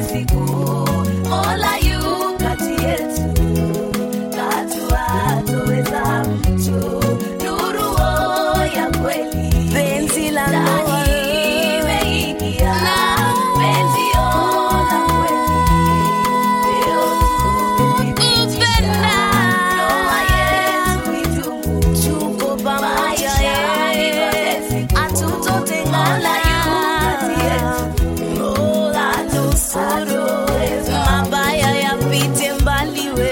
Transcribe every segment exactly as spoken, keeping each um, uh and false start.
siku. Mola yu kati yetu, katu hatoweza mtu. Nuru ya kweli, penzi la ndoa imeingia. Penzi la kweli, leo tumependa. Ndoa yetu idumu, tuko pamoja, hatutotengana. Mabaya yapite mbali we.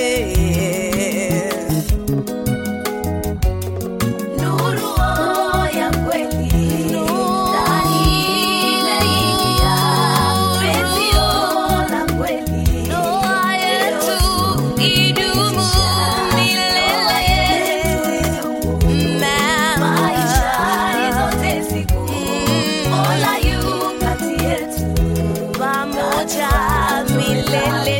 Nuru ya kweli, ndani imeingia. Penzi la kweli, Ndoa yetu idumu milele. maisha zote siku. Mola yu kati yetu, Pamoja milele.